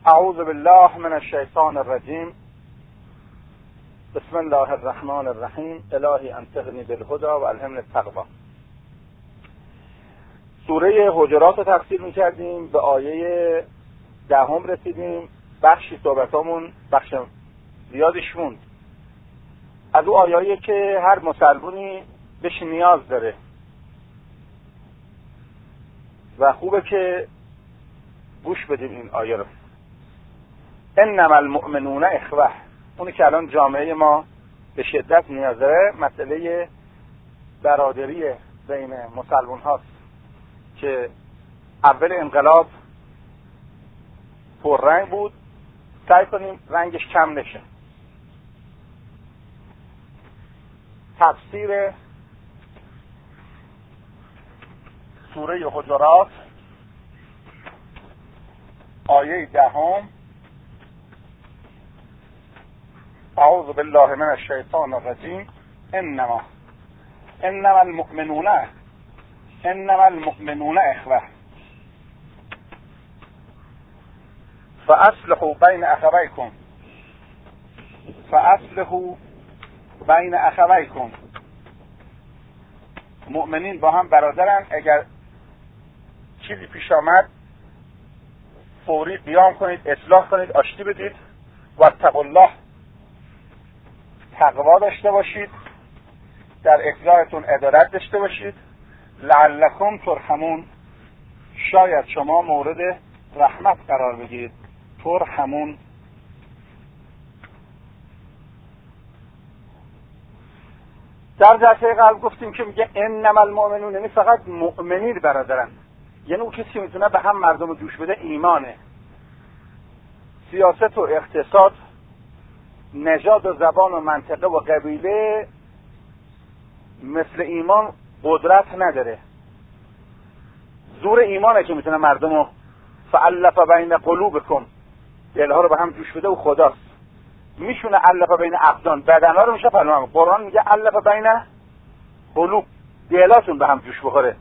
اعوذ بالله من الشیطان الرجیم. بسم الله الرحمن الرحیم. الهی انطقنی بالهدی و الهمنی التقوی. سوره حجرات رو تفسیر می‌کردیم، به آیه 10 رسیدیم. بخشی صحبتامون بخش زیادش موند. از او آیه‌ای که هر مسلمانی بهش نیاز داره و خوبه که گوش بدیم این آیه رو. انما المؤمنون اخوه، اونی که الان جامعه ما به شدت نیاز داره، مسئله برادری بین مسلمان هاست که اول انقلاب پررنگ بود. سعی کنیم رنگش کم نشه. تفسیر سوره حجرات آیه 10. اعوذ بالله من الشیطان الرجیم. انما المؤمنون اخوه فاصلحوا بین اخویکم. مؤمنین با هم برادرن. اگر چیزی پیش آمد فوری قیام کنید، اصلاح کنید، آشتی بدید. و اتقوا الله، تقوا داشته باشید، در اکرارتون عدالت داشته باشید. لعلکم ترحمون، شاید شما مورد رحمت قرار بگیرید. ترحمون. در جلسه قبل گفتیم که میگه انما المؤمنون، یعنی فقط مؤمنین برادرن. یعنی اون کسی میتونه به هم مردم رو جوش بده ایمانه. سیاست و اقتصاد، نژاد و زبان و منطقه و قبیله مثل ایمان قدرت نداره. زور ایمانه که میتونه مردم رو فالف بین قلوبکم، دلها رو به هم جوش بده و خداست. میشونه الف بین ابدان، بدنها رو میشه فلان. قرآن میگه الف بین قلوب، دلاتون به هم جوش بخوره.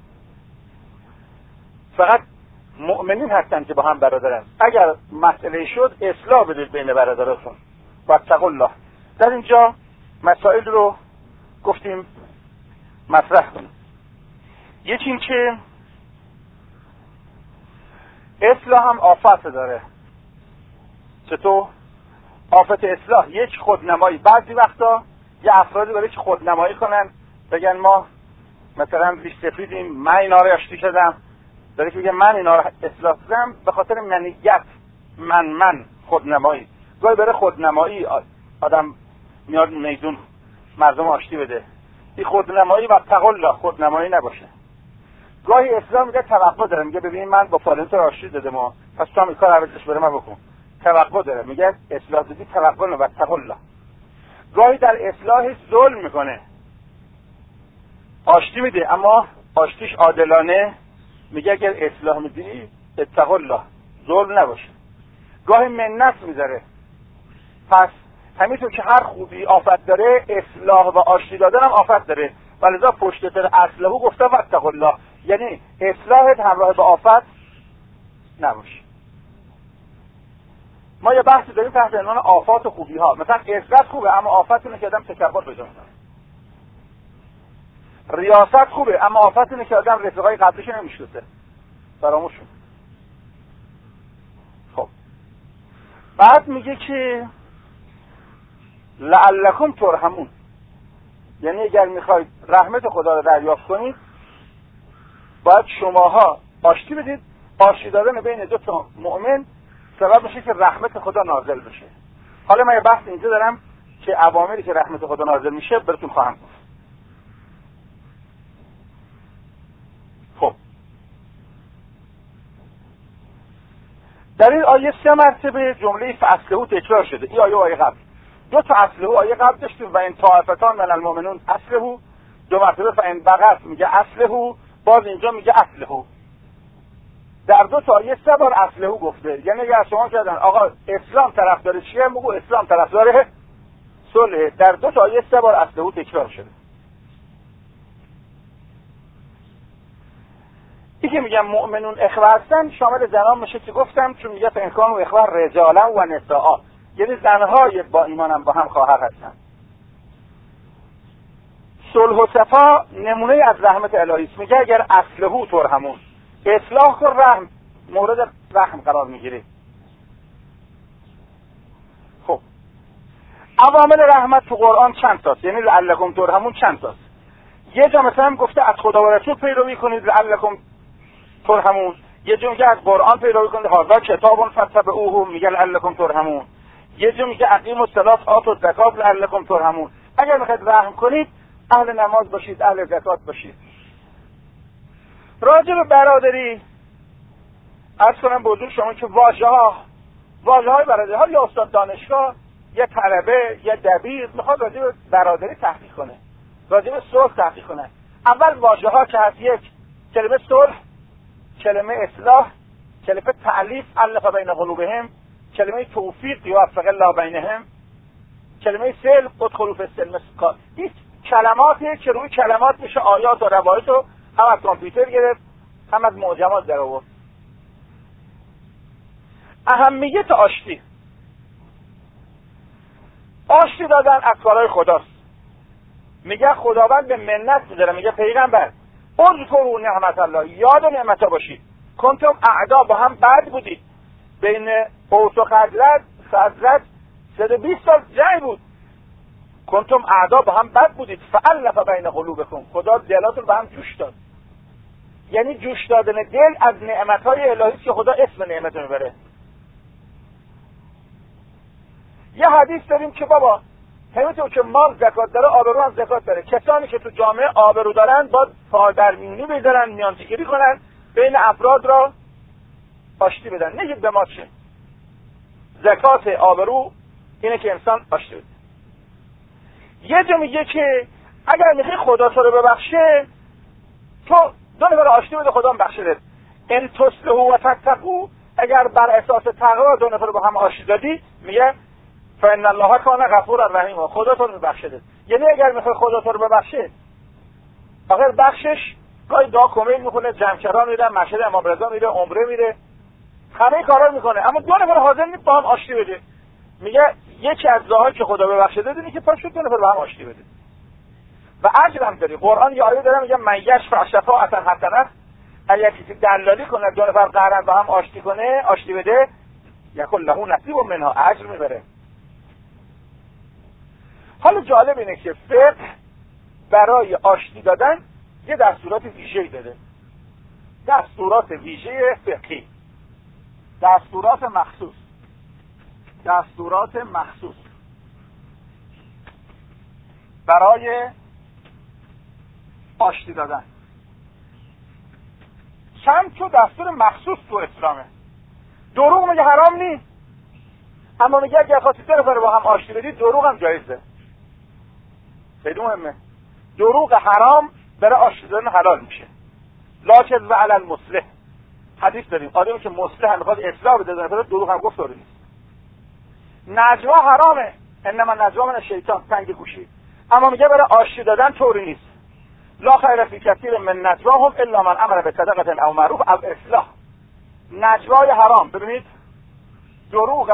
فقط مؤمنین هستن که با هم برادرن. اگر مسئله شد اصلاح بدید بین برادراتون. و اتقوا الله. در اینجا مسائل رو گفتیم مطرح کنیم. یکی این که اصلاح هم آفت داره. چطور؟ آفت اصلاح یک خودنمایی. بعضی وقتا یه افرادی برای که خودنمایی کنن، بگن ما مثلا ریش سفیدیم، من اینا رو آشتی شدم، داره که بگه من اینا رو اصلاح کردم، به خاطر منیت، من خودنمایی. گاهی برای خودنمایی آدم میاد میدون مردم آشتی بده. این خودنمایی و اتقوا الله خودنمایی نباشه. گاهی اسلام میگه توقع داره، میگه ببین من با فلان تو آشتی دادم، پس تو هم این کار عوضش برای من بکن. توقع داره، میگه اصلاح دادی توقع نه و اتقوا الله. گاهی در اصلاح ظلم میکنه، آشتی میده اما آشتیش عادلانه، میگه اگر اصلاح میدی اتقوا الله، ظلم نباشه. گاهی منت میذاره. پس همینطور که هر خوبی آفت داره، اصلاح و آشتی دادن هم آفت داره. ولذا پشت سر اصلحو گفته واتقوا الله، یعنی اصلاحت همراه با آفت نباشه. ما یه بحثی داریم تحت عنوان آفات و خوبی ها. مثلا عزت خوبه اما آفت اینه که آدم تکبر بجا میکنه. ریاست خوبه اما آفت اینه که آدم رفیقای قبلیش نمیشناسه، فراموش کنه. خب بعد میگه که لعلکم ترحمون، یعنی اگر میخواید رحمت خدا رو دریافت کنید باید شماها آشتی بدید. آشتی دادن بین دو تا مؤمن سبب میشه که رحمت خدا نازل بشه. حالا من یه بحث اینجا دارم که عواملی که رحمت خدا نازل میشه براتون خواهم گفت. خب در این آیه 3 مرتبه جمله فاصلحوا تکرار شده. این آیه قبل 2 تا اصلحوا آیه قبل داشتیم و این طائفتان من المؤمنون اصلحوا. 2 مرتبه فان بغت میگه اصلحوا، باز اینجا میگه اصلحوا. در 2 تا آیه 3 بار اصلحوا گفته. یعنی اگر شما کردن آقا اسلام طرفدار چیه، میگه اسلام طرفدار صلح. در 2 تا آیه 3 بار اصلحوا تکرار شده. این که میگم مؤمنون اخوه هستن شامل زنان میشه که گفتم، چون میگه فانکان و اخوه رجالا و نساء، یعنی زنهای با ایمانم با هم خواهر هستن. صلح و صفا نمونه از رحمت الهی است. میگه اگر اصلحو ترحمون، اصلاح کن رحم، مورد رحم قرار میگیره. خب عوامل رحمت تو قرآن چند تاست؟ یعنی لعلکم ترحمون چند تاست؟ یه جا مثلا گفته از خدا و رسول پیروی کنید لعلکم ترحمون، یه جا میگه از قرآن پیروی کنید هذا کتاب فاتبعوه میگه لعلکم ترحمون، یه جا میگه اقیموا الصلاة آتوا الزکات لعلکم ترحمون. اگر میخواید رحم کنید اهل نماز باشید، اهل زکات باشید. راجع به برادری عرض کنم به حضور شما که واژه‌های برادری ها، یا استاد دانشگاه، یا طلبه، یا دبیر میخواد راجع به برادری تحقیق کنه، راجع به صلح تحقیق کنه. اول واژه‌ها که هست، یک کلمه صلح، کلمه اصلاح، کلمه تألیف الف بین قلوبهم، کلمه توفیق یوفق الله بینهم، کلمه سلم ادخلوا فی السلم کافة. این کلماتی که روی کلمات میشه آیات و روایت رو هم از کامپیوتر گرفت هم از معجمات در آورد. اهمیت آشتی دادن از کارهای خداست. میگه خداوند به منت میذاره، میگه پیغمبر اذکروا نعمت الله، یاد نعمتها باشید. کنتم اعدا، با هم بد بودید، بین اوس و خزرج 120 سال جنگ بود، کنتم اعدا، با هم بد بودید، فالف بین قلوبکم، خدا دلاتون با هم جوش داد. یعنی جوش دادن دل از نعمتهای الهی که خدا اسم نعمت میبره. یه حدیث داریم که بابا همینطور که مال زکات داره، آبرو هم زکات داره. کسانی که تو جامعه آبرو دارن باید پادرمیونی بذارن، میانجیگری کنن، بین افراد را آشتی بدن. نگید به ما چه. زکات آبرو اینه که انسان آشتی بده. یه جا میگه که اگر میخوای خدا تو رو ببخشه، تو دو نفر آشتی بده، خدا هم بخشه. ان تصلحوا و تتقوا، اگر بر اساس تقوا دو نفر با هم آشتی دادی، میگه فان الله کان غفورا رحیما، خدا تو رو ببخشه. یعنی اگر میخوای خدا تو رو ببخشه، آخر بخشش گاهی دعا کمیل میکنه، جمع‌کران میره، مسجد امام رضا میره، عمره میره، همه کارا میکنه، اما دو نفر حاضر نیست با هم آشتی بده. میگه یکی از راهایی که خدا ببخشه دادی که پاشو دو نفر با هم آشتی بده و اجر هم داری. قرآن یه آیه داره میگه من یشفع شفاعة حسنة، اگر کسی دلالی کنه دو نفر قرار با هم آشتی بده، یکن له نصیب منها، اجر میبره. حالا جالب اینه که فقه برای آشتی دادن یه دستورات ویژه‌ای داده، دستورات ویژه فقهی، دستورات مخصوص برای آشتی دادن. چند تا دستور مخصوص تو اسلامه. دروغ میگه حرام نیست، اما میگه اگر خواستید دو نفر با هم آشتی بدید، دروغ هم جایزه. خیلی مهمه. دروغ حرام برای آشتی دادن حلال میشه. لا کذب علی المصلح، حدیث داریم آدمی که مصلح میخواد اصلاح بده دو نفر، دروغ هم گفت داره نیست. نجوا حرامه، انما نجوا من الشیطان، تنگ گوشی، اما میگه برای آشتی دادن طوری نیست. لا خیر فی کثیر من نجواهم الا من امر بصدقه او معروف او اصلاح. نجوای حرام، ببینید دروغ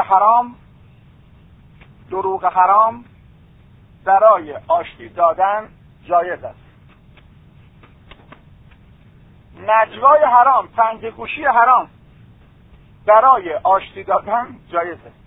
حرام برای آشتی دادن جایز است. نجوای حرام، تنگ گوشی حرام برای آشتی دادن جایز است.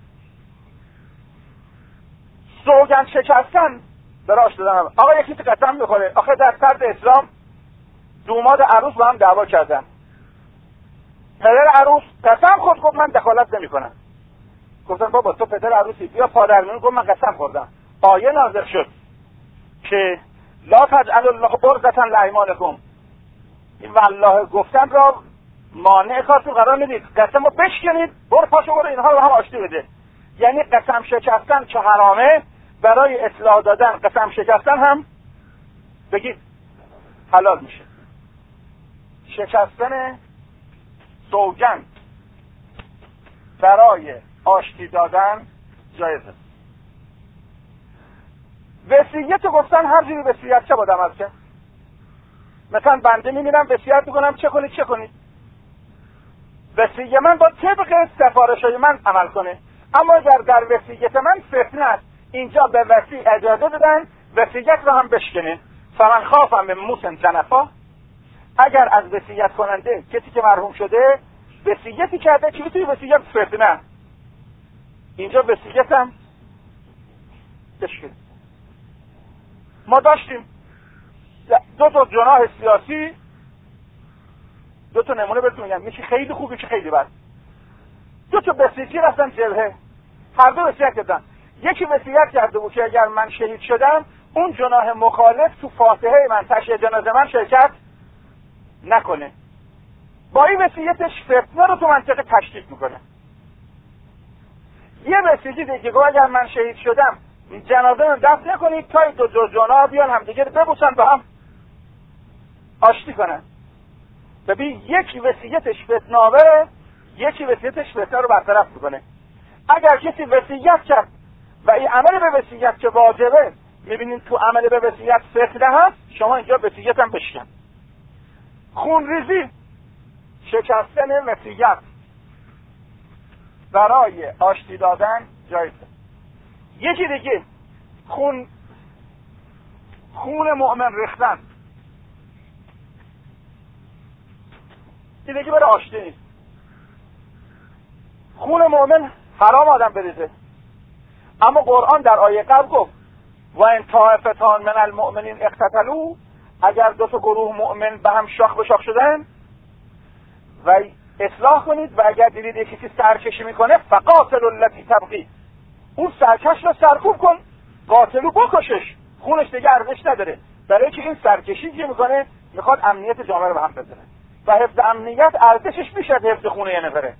سوگند شکستن برای آشتی دادن. آقا یکی تو قسم میخوره، آخه در فرد اسلام دوماد عروس با هم دعوا کردن، پدر عروس قسم خورد، گفت من دخالت نمی کنم. گفتن بابا تو پدر عروسی، بیا پادرمیون. گفت من قسم خوردم. آیه نازل شد که لا تجعلوا الله عرضة لایمانکم، این والله گفتن را مانع کارتون قرار ندید، قسم رو بشکنید، برو پاشو برو اینها رو هم آشتی بده. یعنی قسم شکستن که حرامه، برای اصلاح دادن قسم شکستن هم بگید حلال میشه. شکستن سوگند برای آشتی دادن جایز است. وصیت گفتن هر جوری وصیت چه باید عمل کرد. مثلا بنده میمیرم وصیت میکنم چه کنید وصی من با طبق سفارش‌های من عمل کنه. اما اگر در وصیت من فتنه است، اینجا به وصی اجازه دادن وصیت رو هم بشکنه. فمن خاف من موص جنفا، اگر از وصیت کننده کسی که مرحوم شده وصیتی کرده که توی وصیت فتنه، اینجا وصیت هم بشکنه. ما داشتیم دو تا جناح سیاسی، دو تا نمونه بهتون میگم، یکی خیلی خوب یکی خیلی بد. دو تا بسیجی رفتن جبهه، هر دو وصیت کردن. یکی وصیت کرده بود که اگر من شهید شدم اون جناح مخالف تو فاتحه من، تشییع جنازه من شرکت نکنه. با این وصیتش فتنه رو تو منطقه تشدید میکنه. یه بسیجی دیگه گفت اگر من شهید شدم جنازه رو دفن نکنید تا این دو جناح بیان همدیگه رو ببوسن با هم آشتی کنن. ببین یک وصیتش فتنه‌آوره، یکی وصیتش فتنه رو برطرف میکنه. اگر کسی وصیت کرد و این عمل به وصیت که واجبه، میبینید تو عمل به وصیت فتنه هست، شما اینجا وصیت هم بشکن. خونریزی، شکستن وصیت برای آشتی دادن جایزه. یکی دیگه خون مؤمن ریختن، این دیگه برای آشتی نیست. خون مؤمن حرام آدم بریزه، اما قرآن در آیه قبل گفت و ان طائفتان من المؤمنین اقتتلوا، اگر دو تا گروه مؤمن به هم شاخ به شاخ شدن و اصلاح کنید و اگر دیدید یکی سرکشی میکنه فقاتلوا التی تبغی، اون سرکش رو سرکوب کن، قاتلو بکشش، خونش دیگه ارزش نداره، برای که این سرکشی که میکنه میخواد امنیت جامعه رو به هم بزنه و حفظ امنیت ارزشش بیش از حفظ خونه یه نفره.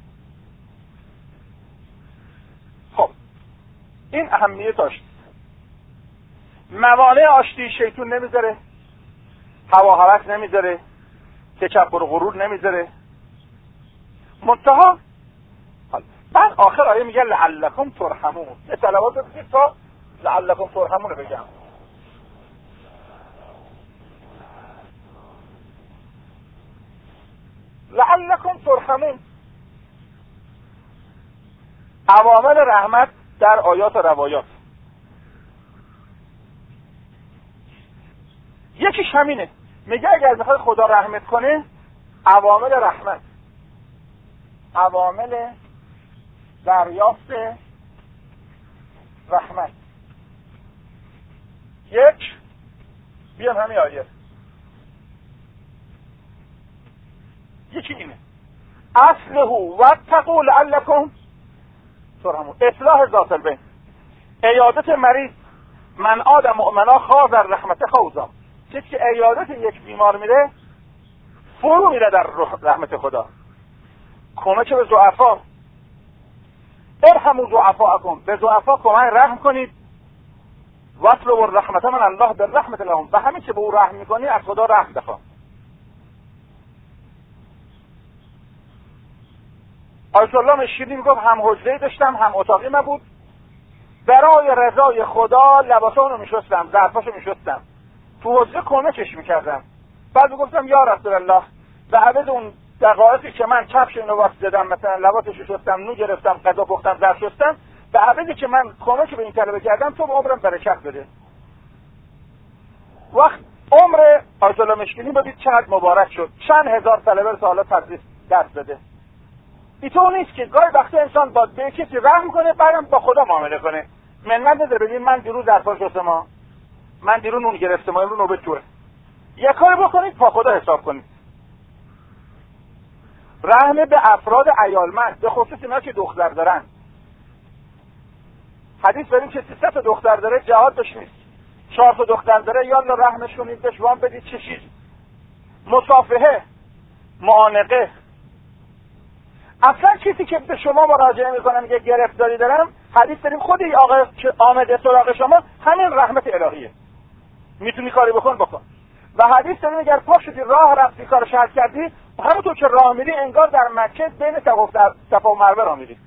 خب این اهمیت آشتی. موانع آشتی شیطون نمیذاره، هوا هوس نمیذاره، تکبر و غرور نمیذاره. منتها بعد آخر آیه میگه لعلکم ترحمون. اطلاعات رو بگید تا لعلکم ترحمون رو بگم. لعلکم ترحمون، عوامل رحمت در آیات و روایات. یکیش همینه، میگه اگر بخواد خدا رحمت کنه، عوامل رحمت، عوامل دریافت رحمت. یک، بیان همین آیه، یکی اینه اصله واتقوا لعلکم ترحمون، اصلاح ذات البین، عیادت مریض، من عاد مؤمنا خاض الرحمت خوضا، کسی که عیادت یک بیمار میره فرو میره در رحمت خدا. کمک به ضعفا، ارحموا ضعفاءکم، به ضعفا کمک رحم کنید. واطلبوا الرحمت من الله بالرحمت لهم، و همین که به او رحم میکنی از خدا رحم بخواه. آیت الله مشکلی میگفت هم حجره داشتم هم اتاقی من بود، برای رضای خدا لباسانو میشستم، ظرفاشو میشستم، تو حجره کمکش میکردم. بعد میگفتم یا رسول الله، به عوض اون دقایقی که من کفش اینو واسه دادم، مثلا لباسشو شستم، نو گرفتم، غذا پختم، ظرف شستم، به عوضی که من کمک به این طلبه کردم تو به عمرم برکت بده. وقت عمر آیت الله مشکلی بدید چقدر مبارک شد، چند هزار طلبه رو تا حالا تدریس درس بده. اینطور نیست که گاهی وقتی انسان باید به کسی رحم کنه بعدم با خدا معامله کنه. منت نداره ببین من دیروز ظرفا شستم، من دیروز نون گرفتم، امروز نوبت توه. یک کاری بکنید با خدا حساب کنید. رحم به افراد عیالمند، به خصوص اینا که دختر دارن. حدیث بریم که 300 تا دختر داره جهاد بهش نیست، 4 تا دختر داره یالا رحمش کنید، بهش وام بدید. چه چیز؟ مصافحه، معانقه. اصلا کسی که به شما مراجعه میکنه میگه گرفتاری دارم، حدیث داریم خود این آقا که آمده سراغ شما همین رحمت الهیه، میتونی کاری بکن. و حدیث داریم اگر پا شدی راه رفتی کار شهر کردی، همونطور که راه میری انگار در مکه بین صفا و مروه راه میری.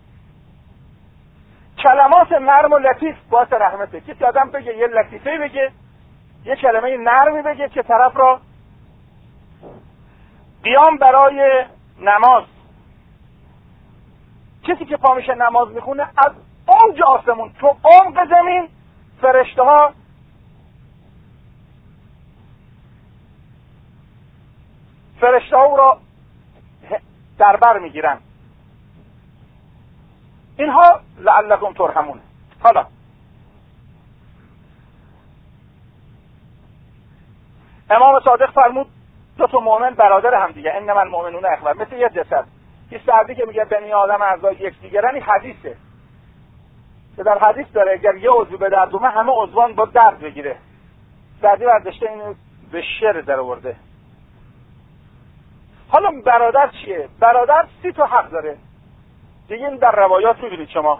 کلمات نرم و لطیف باعث رحمته. کسی آدم بگه یه لطیفه بگه، یه کلمه نرمی بگه که طرف را. قیام برای نماز، کسی که پا میشه نماز میخونه از اوج آسمون تو عمق زمین فرشته ها او را در بر میگیرن. اینها لعلکم ترحمون. حالا امام صادق فرمود دو تا مؤمن برادر هم دیگه، انما المؤمنون اخوه، مثل یه جسد. یه سردی که میگه بنی آدم اعضای یکدیگرن، این حدیثه که در حدیث داره اگر یه عضو به درد اومد همه عضوان با درد بگیره. سردی برداشته اینو به شر در آورده. حالا برادر چیه؟ برادر 30 تا حق داره دیگه، این در روایات میبینید شما: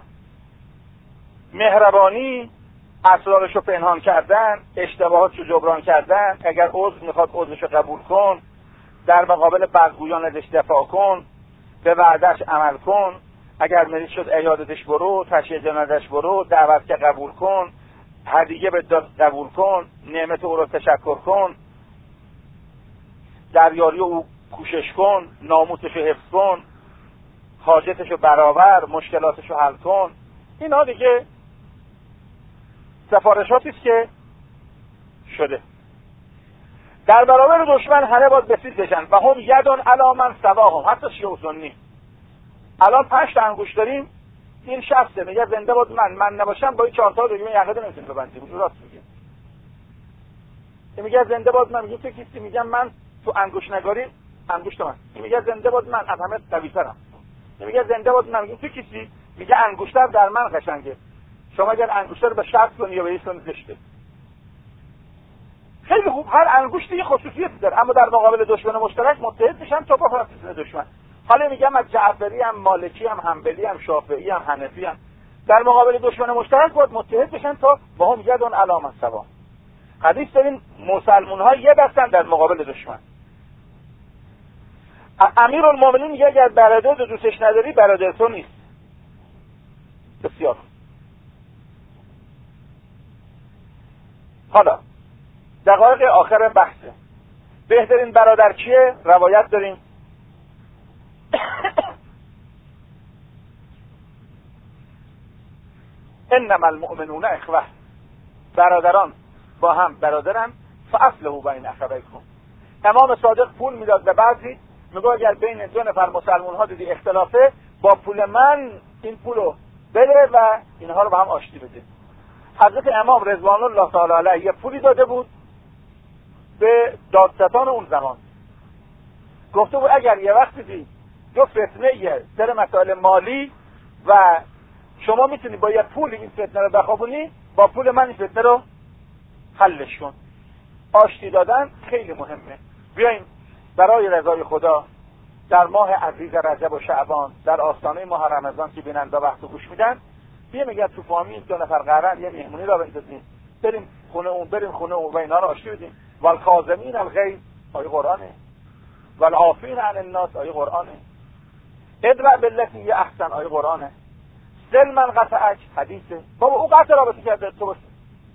مهربانی، اسرارشو پنهان کردن، اشتباهاتشو جبران کردن، اگر عضو میخواد عضوشو قبول کن، در مقابل بدگویان ازش دفاع کن، به وعدهش عمل کن، اگر مریض شد عیادتش برو، تشییع جنازش برو، دعوت که قبول کن، هدیه به قبول کن، نعمت او رو تشکر کن، در یاری او کوشش کن، ناموسشو حفظ کن، حاجتشو برآور، مشکلاتشو حل کن. اینا دیگه سفارشاتی است که شده. در برابر دشمن همه باید بسیج بشن و هم یدون علی من سواهم، حتی شیعه و سنی. الان 5 تا انگوش داریم، این 60 میگه زنده باد من نباشم با این 4 تا دیگه یقه نمیتونیم ببندیم. راست میگه. این میگه زنده باد من، میگه تو کیستی؟ میگم من تو انگوش نگاری انگشت من. این میگه زنده باد من از همه قوی‌ترم. این میگه زنده باد من، میگه تو کیستی؟ میگه انگشتر در من قشنگه. شما اگر انگشتر رو به شرط کنی یا به ایشون زشته. خیلی خوب، هر انگشتی یه خصوصیتی داره، اما در مقابل دشمن مشترک متحد میشن تا با فرسیدن دشمن. حالا میگم از جعفری هم، مالکی هم، حنبلی هم، شافعی هم، حنفی هم در مقابل دشمن مشترک باید متحد بشن تا با هم یدون علی من سوا. حدیث داریم مسلمان ها یه دستن در مقابل دشمن. امیرالمومنین میگه اگر برادر رو دوستش نداری برادر تو نیست. بسیار. حالا دقایق آخر بحثه. بهترین برادر کیه؟ روایت داریم انما المؤمنون اخوه، برادران با هم برادرن، فاصلحوا بین اخویکم. امام صادق پول میداد به بعضی، میگه اگر بین 2 نفر مسلمان ها دیدی اختلافه، با پول من این پولو بده و اینها رو با هم آشتی بده. حضرت امام رضوان الله تعالی علیه پولی داده بود به دادستان اون زمان، گفته بود اگر یه وقت دیدی 2 فتنه سر مسائل مالی و شما میتونی با یه پول این فتنه رو بخوابونی، با پول من این فتنه رو حلش کن. آشتی دادن خیلی مهمه. بیاین برای رضای خدا در ماه عزیز رجب و شعبان، در آستانه ماه رمضان که بیننده وقت گوش میدن، بیا میگه تو فامیل 2 نفر قرن یه مهمونی را بندازیم، بریم خونه اون و اینا رو آشتی بدیم. والکاظمین الغیظ آیه قرآنه، والعافین عن الناس آیه قرآنه، ادرع بالتی احسن آیه قرآنه، سل من قطعک حدیثه. بابا او قطع رابطه کرده تو باشه.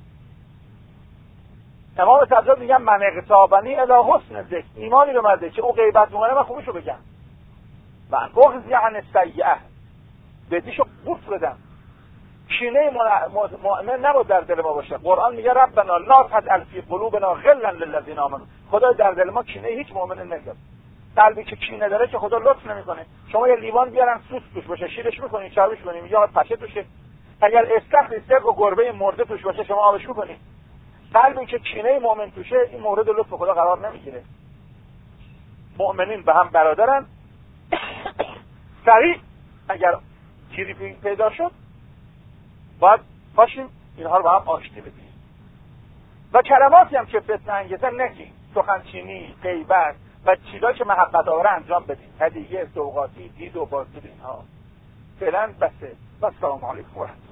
امام صدق میگن من اغتابنی الی حسن ذکر، ایمانی رو مرده که او غیبت میکنه من خوبشو بگم و بغض عن السیئه، بدیشو قورت بدم. کینه مؤمن نباید در دل ما باشه. قرآن میگه ربنا لا تجعل فی قلوبنا غلا للذین آمنوا، خدا در دل ما کینه هیچ مؤمن نذار. قلبی که کینه داره که خدا لطف نمیکنه. شما یه لیوان بیارن سوس توش باشه، شیرش میکنین، چاوش کنین، یا پشه توشه. اگر استخر و گربه مرده توش باشه شما آبش میکنین. قلبی که کینه مؤمن توشه این مورد لطف خدا قرار نمیگیره. مؤمنین به هم برادرن. سریع اگر چیزی پیدا شد باید باشیم اینها رو با هم آشتی بدیم. و کلماتی هم که فتنه انگیزن نگیم، سخنچینی، غیبت و چیزایی که محبت آوره انجام بدیم، هدیه، سوغاتی، دید و بازدید اینها. فعلا بسه. و السلام علیکم و رحمت الله.